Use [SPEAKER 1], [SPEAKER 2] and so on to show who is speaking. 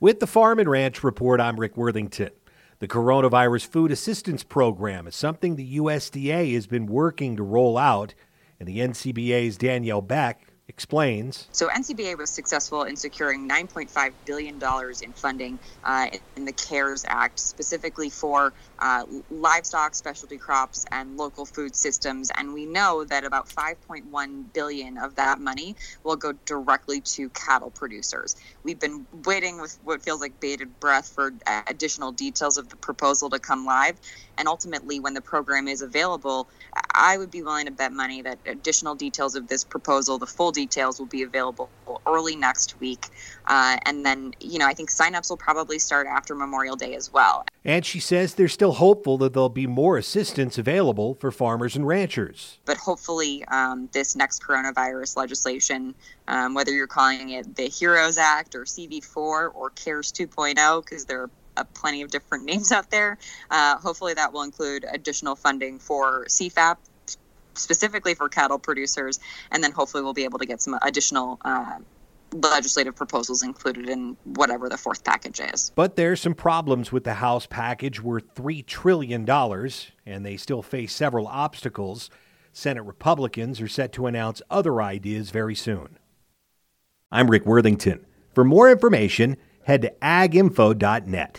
[SPEAKER 1] With the Farm and Ranch Report, I'm Rick Worthington. The Coronavirus Food Assistance Program is something the USDA has been working to roll out, and the NCBA's Danielle Beck explains.
[SPEAKER 2] So NCBA was successful in securing $9.5 billion in funding in the CARES Act, specifically for livestock, specialty crops, and local food systems. And we know that about $5.1 billion of that money will go directly to cattle producers. We've been waiting with what feels like bated breath for additional details of the proposal to come live. And ultimately, when the program is available, I would be willing to bet money that additional details of this proposal, the full details, will be available early next week. And then, I think signups will probably start after Memorial Day as well.
[SPEAKER 1] And she says they're still hopeful that there'll be more assistance available for farmers and ranchers.
[SPEAKER 2] But hopefully this next coronavirus legislation, whether you're calling it the HEROES Act or CV4 or CARES 2.0, because there are plenty of different names out there. Hopefully that will include additional funding for CFAP, specifically for cattle producers, and then hopefully we'll be able to get some additional legislative proposals included in whatever the fourth package is.
[SPEAKER 1] But there's some problems with the House package worth $3 trillion, and they still face several obstacles. Senate Republicans are set to announce other ideas very soon. I'm Rick Worthington. For more information, head to aginfo.net.